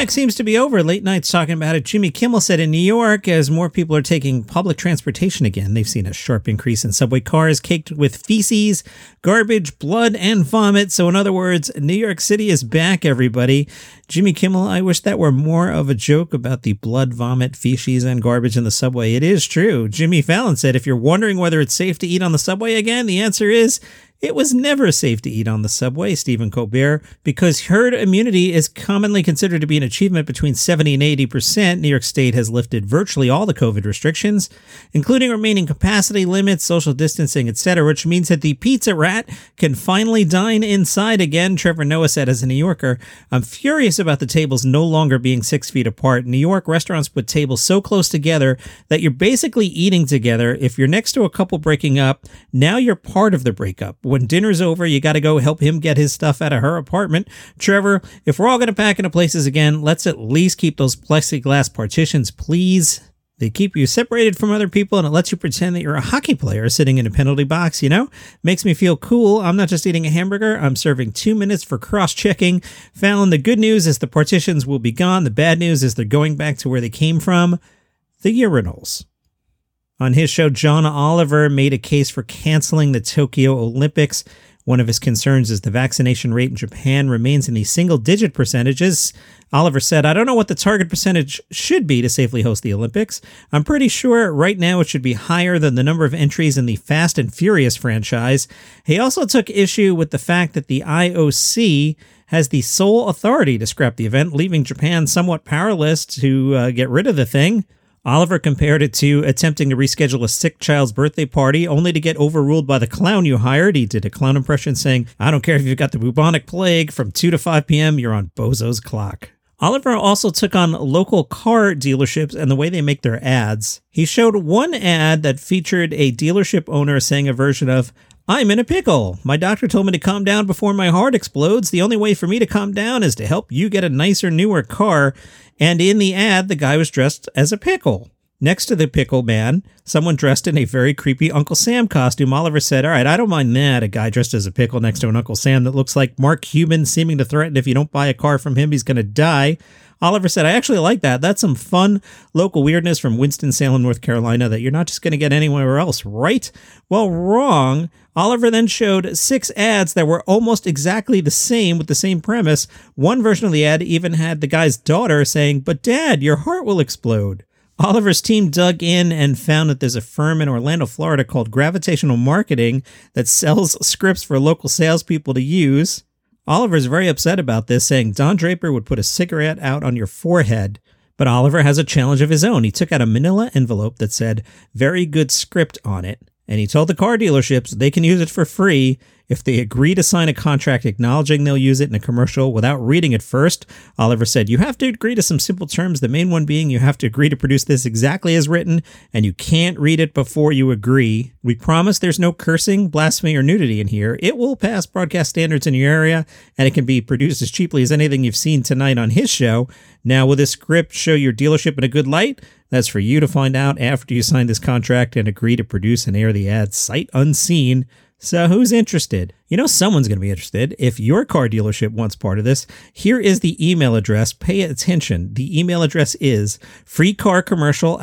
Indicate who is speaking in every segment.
Speaker 1: comeback seems to be over. Late night's talking about it. Jimmy Kimmel said in New York, as more people are taking public transportation again, they've seen a sharp increase in subway cars caked with feces, garbage, blood, and vomit. So in other words, New York City is back, everybody. Jimmy Kimmel, I wish that were more of a joke about the blood, vomit, feces, and garbage in the subway. It is true. Jimmy Fallon said, if you're wondering whether it's safe to eat on the subway again, the answer is it was never safe to eat on the subway, Stephen Colbert, because herd immunity is commonly considered to be an achievement between 70 and 80%. New York State has lifted virtually all the COVID restrictions, including remaining capacity limits, social distancing, etc., which means that the pizza rat can finally dine inside again. Trevor Noah said as a New Yorker, I'm furious about the tables no longer being 6 feet apart. In New York, restaurants put tables so close together that you're basically eating together. If you're next to a couple breaking up, now you're part of the breakup. When dinner's over, you got to go help him get his stuff out of her apartment. Trevor, if we're all going to pack into places again, let's at least keep those plexiglass partitions, please. They keep you separated from other people, and it lets you pretend that you're a hockey player sitting in a penalty box, you know? Makes me feel cool. I'm not just eating a hamburger. I'm serving 2 minutes for cross-checking. Fallon, the good news is the partitions will be gone. The bad news is they're going back to where they came from, the urinals. On his show, John Oliver made a case for canceling the Tokyo Olympics. One of his concerns is the vaccination rate in Japan remains in the single-digit percentages. Oliver said, I don't know what the target percentage should be to safely host the Olympics. I'm pretty sure right now it should be higher than the number of entries in the Fast and Furious franchise. He also took issue with the fact that the IOC has the sole authority to scrap the event, leaving Japan somewhat powerless to get rid of the thing. Oliver compared it to attempting to reschedule a sick child's birthday party only to get overruled by the clown you hired. He did a clown impression saying, I don't care if you've got the bubonic plague, from 2 to 5 p.m., you're on Bozo's clock. Oliver also took on local car dealerships and the way they make their ads. He showed one ad that featured a dealership owner saying a version of, I'm in a pickle. My doctor told me to calm down before my heart explodes. The only way for me to calm down is to help you get a nicer, newer car. And in the ad, the guy was dressed as a pickle. Next to the pickle man, someone dressed in a very creepy Uncle Sam costume. Oliver said, all right, I don't mind that. A guy dressed as a pickle next to an Uncle Sam that looks like Mark Cuban, seeming to threaten if you don't buy a car from him, he's going to die. Oliver said, I actually like that. That's some fun local weirdness from Winston-Salem, North Carolina that you're not just going to get anywhere else, right? Well, wrong. Oliver then showed 6 ads that were almost exactly the same with the same premise. One version of the ad even had the guy's daughter saying, but Dad, your heart will explode. Oliver's team dug in and found that there's a firm in Orlando, Florida called Gravitational Marketing that sells scripts for local salespeople to use. Oliver's very upset about this, saying Don Draper would put a cigarette out on your forehead. But Oliver has a challenge of his own. He took out a manila envelope that said, very good script on it. And he told the car dealerships they can use it for free if they agree to sign a contract acknowledging they'll use it in a commercial without reading it first. Oliver said, you have to agree to some simple terms, the main one being you have to agree to produce this exactly as written, and you can't read it before you agree. We promise there's no cursing, blasphemy, or nudity in here. It will pass broadcast standards in your area, and it can be produced as cheaply as anything you've seen tonight on his show. Now, will this script show your dealership in a good light? That's for you to find out after you sign this contract and agree to produce and air the ad sight unseen. So who's interested? You know someone's going to be interested. If your car dealership wants part of this, here is the email address. Pay attention. The email address is freecarcommercial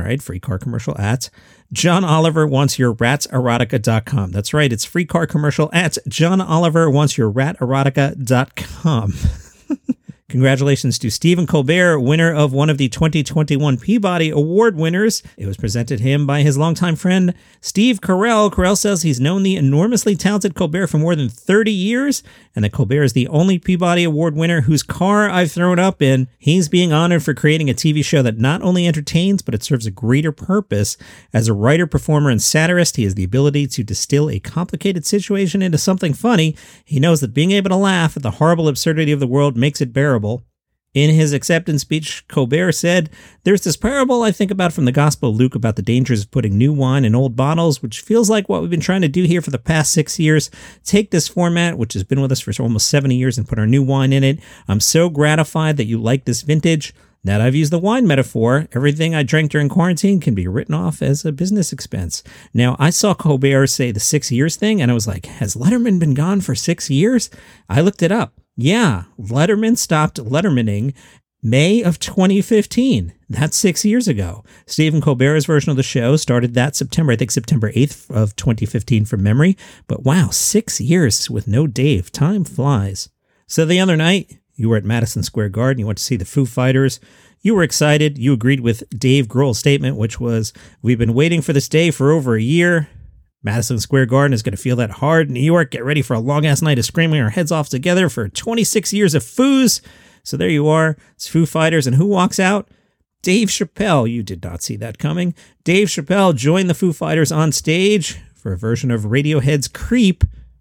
Speaker 1: at John Oliver wants your ratserotica.com. That's right. It's freecarcommercial at John Oliver wants your ratserotica.com. Congratulations to Stephen Colbert, winner of one of the 2021 Peabody Award winners. It was presented to him by his longtime friend, Steve Carell. Carell says he's known the enormously talented Colbert for more than 30 years, and that Colbert is the only Peabody Award winner whose car I've thrown up in. He's being honored for creating a TV show that not only entertains, but it serves a greater purpose. As a writer, performer, and satirist, he has the ability to distill a complicated situation into something funny. He knows that being able to laugh at the horrible absurdity of the world makes it bearable. In his acceptance speech, Colbert said, there's this parable I think about from the Gospel of Luke about the dangers of putting new wine in old bottles, which feels like what we've been trying to do here for the past 6 years. Take this format, which has been with us for almost 70 years, and put our new wine in it. I'm so gratified that you like this vintage. Now that I've used the wine metaphor, everything I drank during quarantine can be written off as a business expense. Now, I saw Colbert say the 6 years thing, and I was like, has Letterman been gone for 6 years? I looked it up. Yeah, Letterman stopped Lettermaning May of 2015. That's 6 years ago. Stephen Colbert's version of the show started that September 8th of 2015 from memory. But wow, 6 years with no Dave. Time flies. So the other night, you were at Madison Square Garden. You went to see the Foo Fighters. You were excited. You agreed with Dave Grohl's statement, which was, we've been waiting for this day for over a year. Madison Square Garden is going to feel that hard. New York, get ready for a long-ass night of screaming our heads off together for 26 years of Foos. So there you are. It's Foo Fighters. And who walks out? Dave Chappelle. You did not see that coming. Dave Chappelle joined the Foo Fighters on stage for a version of Radiohead's Creep.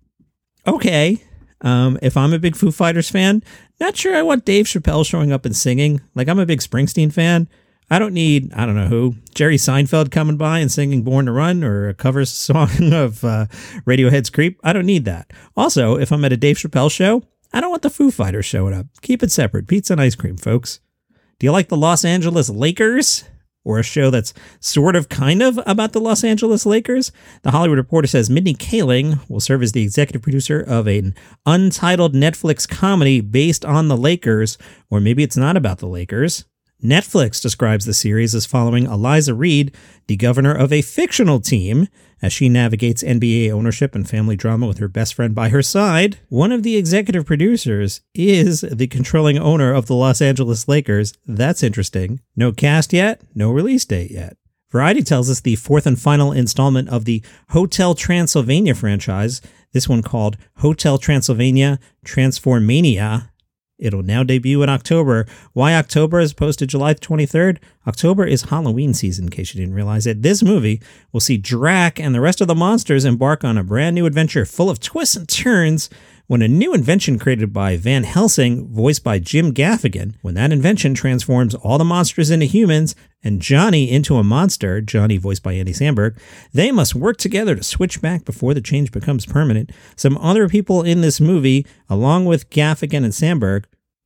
Speaker 1: Okay. If I'm a big Foo Fighters fan, not sure I want Dave Chappelle showing up and singing. Like, I'm a big Springsteen fan. I don't need, I don't know who, Jerry Seinfeld coming by and singing Born to Run or a cover song of Radiohead's Creep. I don't need that. Also, if I'm at a Dave Chappelle show, I don't want the Foo Fighters showing up. Keep it separate. Pizza and ice cream, folks. Do you like the Los Angeles Lakers? Or a show that's sort of kind of about the Los Angeles Lakers? The Hollywood Reporter says Mindy Kaling will serve as the executive producer of an untitled Netflix comedy based on the Lakers, or maybe it's not about the Lakers. Netflix describes the series as following Eliza Reid, the governor of a fictional team, as she navigates NBA ownership and family drama with her best friend by her side. One of the executive producers is the controlling owner of the Los Angeles Lakers. That's interesting. No cast yet, no release date yet. Variety tells us the fourth and final installment of the Hotel Transylvania franchise, this one called Hotel Transylvania Transformania. It'll now debut in October. Why October as opposed to July 23rd? October is Halloween season, in case you didn't realize it. This movie will see Drac and the rest of the monsters embark on a brand new adventure full of twists and turns when a new invention created by Van Helsing, voiced by Jim Gaffigan, when that invention transforms all the monsters into humans and Johnny into a monster, Johnny voiced by Andy Samberg, they must work together to switch back before the change becomes permanent. Some other people in this movie, along with Gaffigan and Samberg,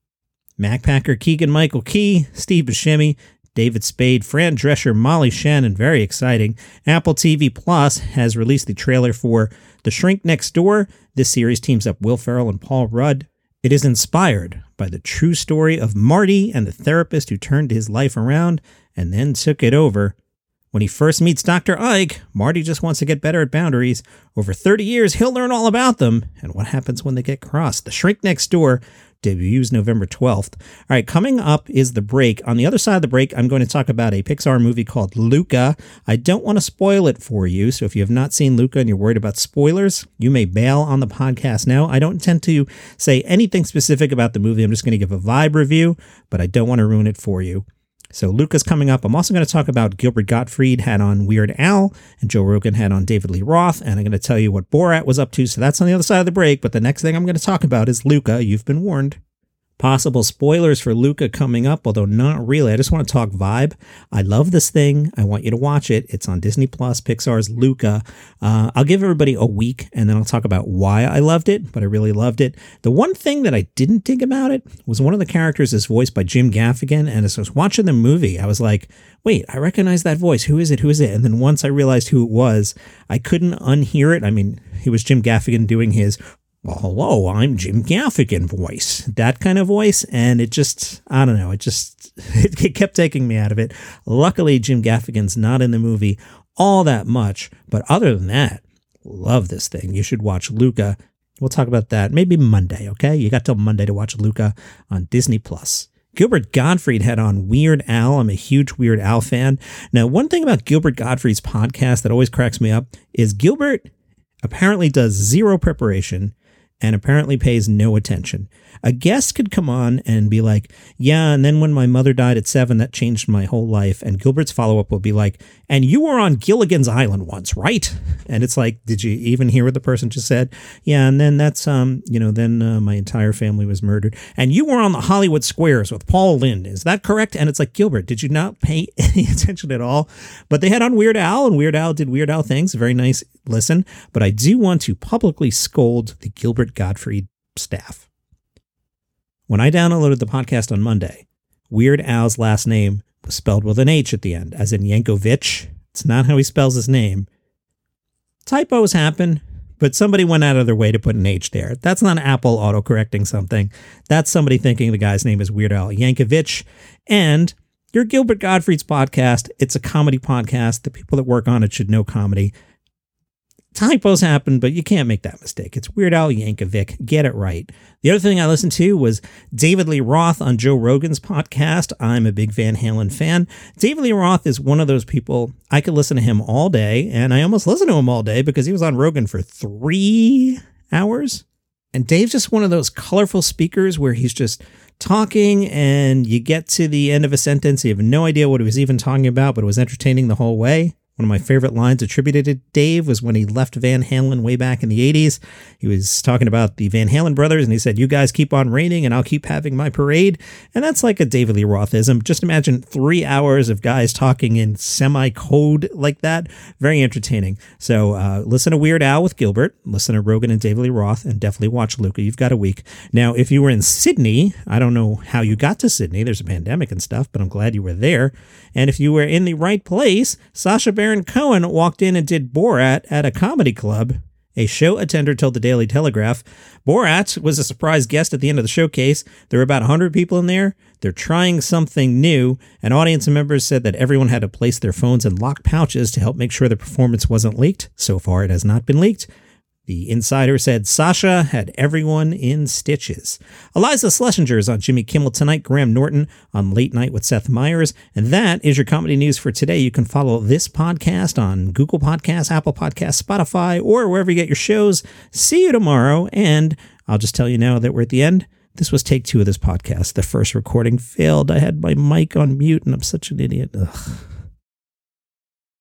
Speaker 1: Mac Packer, Keegan-Michael Key, Steve Buscemi, David Spade, Fran Drescher, Molly Shannon, very exciting. Apple TV Plus has released the trailer for The Shrink Next Door. This series teams up Will Ferrell and Paul Rudd. It is inspired by the true story of Marty and the therapist who turned his life around and then took it over. When he first meets Dr. Ike, Marty just wants to get better at boundaries. Over 30 years, he'll learn all about them and what happens when they get crossed. The Shrink Next Door debuts November 12th. All right, coming up is the break. On the other side of the break, I'm going to talk about a Pixar movie called Luca. I don't want to spoil it for you, so if you have not seen Luca and you're worried about spoilers, you may bail on the podcast now. I don't intend to say anything specific about the movie. I'm just going to give a vibe review, but I don't want to ruin it for you. So Luca's coming up. I'm also going to talk about Gilbert Gottfried had on Weird Al and Joe Rogan had on David Lee Roth. And I'm going to tell you what Borat was up to. So that's on the other side of the break. But the next thing I'm going to talk about is Luca. You've been warned. Possible spoilers for Luca coming up, although not really. I just want to talk vibe. I love this thing. I want you to watch it. It's on Disney Plus, Pixar's Luca. I'll give everybody a week and then I'll talk about why I loved it, but I really loved it. The one thing that I didn't dig about it was one of the characters is voiced by Jim Gaffigan. And as I was watching the movie, I was like, wait, I recognize that voice. Who is it? Who is it? And then once I realized who it was, I couldn't unhear it. I mean, it was Jim Gaffigan doing his, well, hello, I'm Jim Gaffigan voice, that kind of voice. And it just, I don't know, it kept taking me out of it. Luckily, Jim Gaffigan's not in the movie all that much. But other than that, love this thing. You should watch Luca. We'll talk about that maybe Monday, okay? You got till Monday to watch Luca on Disney Plus. Gilbert Gottfried had on Weird Al. I'm a huge Weird Al fan. Now, one thing about Gilbert Gottfried's podcast that always cracks me up is Gilbert apparently does zero preparation and apparently pays no attention. A guest could come on and be like, yeah, and then when my mother died at 7, that changed my whole life. And Gilbert's follow-up will be like, and you were on Gilligan's Island once, right? And it's like, did you even hear what the person just said? Yeah, and then that's, then my entire family was murdered. And you were on the Hollywood Squares with Paul Lynde. Is that correct? And it's like, Gilbert, did you not pay any attention at all? But they had on Weird Al, and Weird Al did Weird Al things. Very nice listen. But I do want to publicly scold the Gilbert Gottfried staff. When I downloaded the podcast on Monday, Weird Al's last name was spelled with an H at the end, as in Yankovic. It's not how he spells his name. Typos happen. but somebody went out of their way to put an H there. That's not Apple autocorrecting something. That's somebody thinking the guy's name is Weird Al Yankovic. And your Gilbert Gottfried's podcast, it's a comedy podcast. The people that work on it should know comedy. Typos happen, but you can't make that mistake. It's Weird Al Yankovic. Get it right. The other thing I listened to was David Lee Roth on Joe Rogan's podcast. I'm a big Van Halen fan. David Lee Roth is one of those people, I could listen to him all day, and I almost listened to him all day because he was on Rogan for 3 hours. And Dave's just one of those colorful speakers where he's just talking and you get to the end of a sentence, you have no idea what he was even talking about, but it was entertaining the whole way. One of my favorite lines attributed to Dave was when he left Van Halen way back in the 80s. He was talking about the Van Halen brothers, and he said, "You guys keep on reigning, and I'll keep having my parade." And that's like a David Lee Rothism. Just imagine 3 hours of guys talking in semi-code like that. Very entertaining. So listen to Weird Al with Gilbert, listen to Rogan and David Lee Roth, and definitely watch Luca. You've got a week. Now, if you were in Sydney, I don't know how you got to Sydney. There's a pandemic and stuff, but I'm glad you were there. And if you were in the right place, Sacha Baron Cohen walked in and did Borat at a comedy club. A show attender told the Daily Telegraph, Borat was a surprise guest at the end of the showcase. There were about 100 people in there. They're trying something new. And audience members said that everyone had to place their phones in locked pouches to help make sure the performance wasn't leaked. So far, it has not been leaked. The insider said Sasha had everyone in stitches. Eliza Schlesinger is on Jimmy Kimmel Tonight, Graham Norton on Late Night with Seth Meyers. And that is your comedy news for today. You can follow this podcast on Google Podcasts, Apple Podcasts, Spotify, or wherever you get your shows. See you tomorrow. And I'll just tell you now that we're at the end. This was take 2 of this podcast. The first recording failed. I had my mic on mute and I'm such an idiot. Ugh.